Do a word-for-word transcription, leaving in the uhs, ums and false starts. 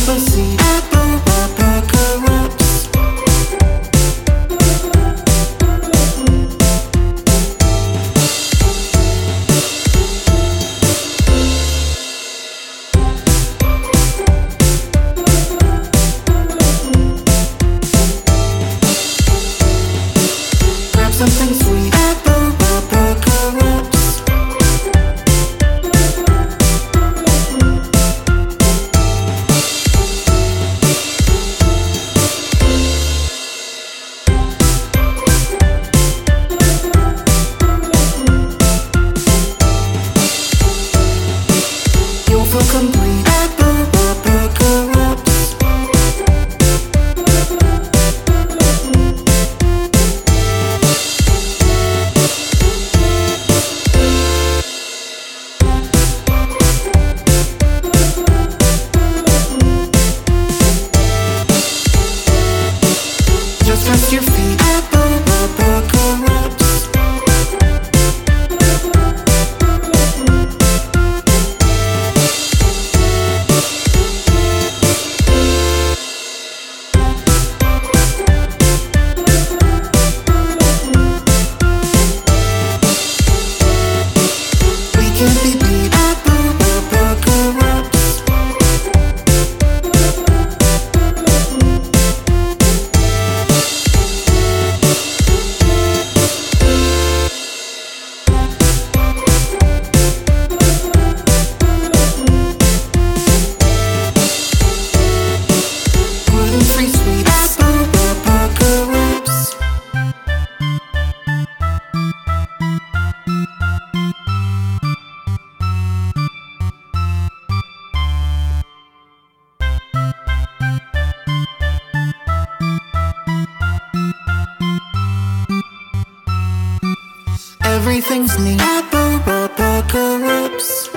apple seed, apple burger wraps. Grab something sweet, apple burger wraps. You'll feel complete, apple burger wraps. Just rest your feet, apple burger wraps. We can't be beat, apple burger wraps. Gluten-free sweet, apple burger wraps. Everything's neat, apple burger wraps.